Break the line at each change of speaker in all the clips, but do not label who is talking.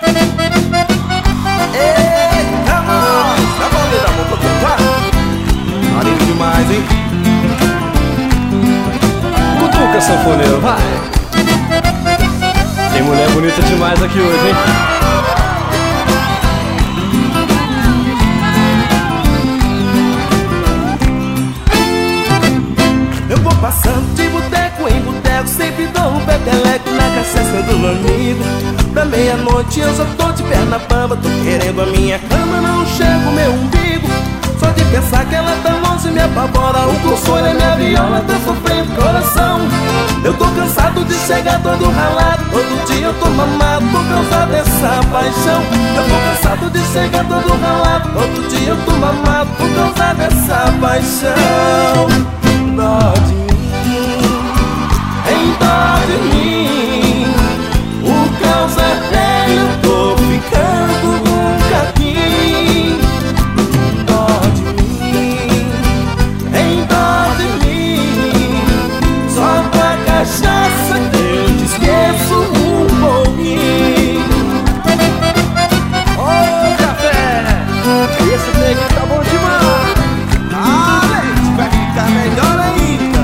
Eita, nós! Tá valendo, amor, pra cantar? Maneiro demais, hein?
Cutuca, sanfoneiro, vai! Tem mulher bonita demais aqui hoje, hein?
Eu vou passando de boteco em boteco, sempre dou um peteleco na cachaça do amigo. Da meia-noite eu já tô de perna bamba, tô querendo a minha cama, não chego o meu umbigo. Só de pensar que ela tá longe me apavora, o consolo é minha viola, tá sofrendo coração. Eu tô cansado de chegar todo ralado, todo dia eu tô mamado por causa dessa paixão. Eu tô cansado de chegar todo ralado, todo dia eu tô mamado por causa dessa paixão. Dó de mim, em dó de mim, o caos é velho, eu tô ficando um caquinho. Dó de mim, em dó de mim, só com a cachaça eu te esqueço um pouquinho.
Ô, café! Esse take tá bom demais!
Vai ficar melhor ainda.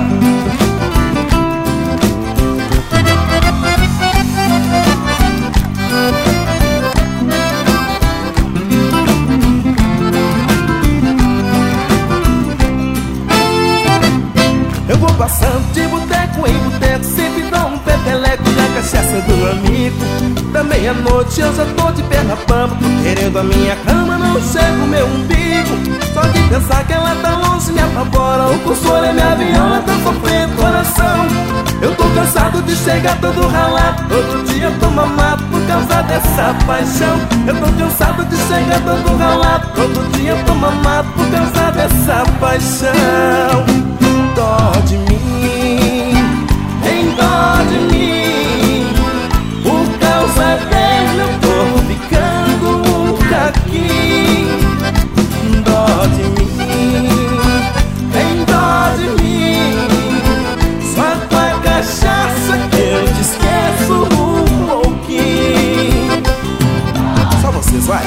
Eu vou passando de boteco em boteco, sempre dou um peteleco na cachaça do amigo. Da meia-noite eu já tô de perna bamba, tô querendo a minha cama, não chego o meu umbigo. Só de pensar que ela tá longe me apavora, o consolo é minha viola, tá sofrendo coração. Eu tô cansado de chegar todo ralado, todo dia eu tô mamado por causa dessa paixão. Eu tô cansado de chegar todo ralado, todo dia eu tô mamado por causa dessa paixão. Dó de mim, em dó de mim, o caos é velho, eu tô ficando um caquinho. Dó de mim, em dó de mim, só com a cachaça que eu te esqueço um pouquinho. Só vocês, vai.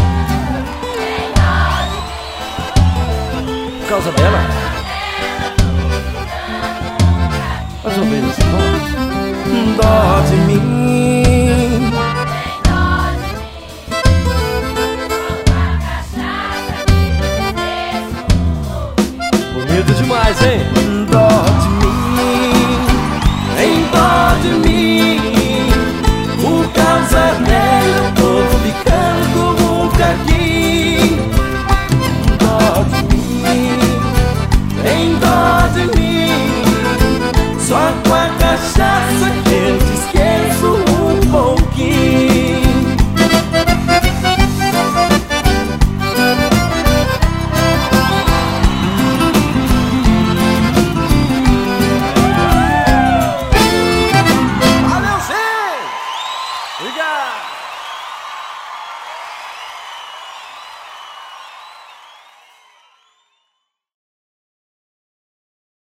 Por causa dela? Mais ou menos, vamos.
Dó de mim,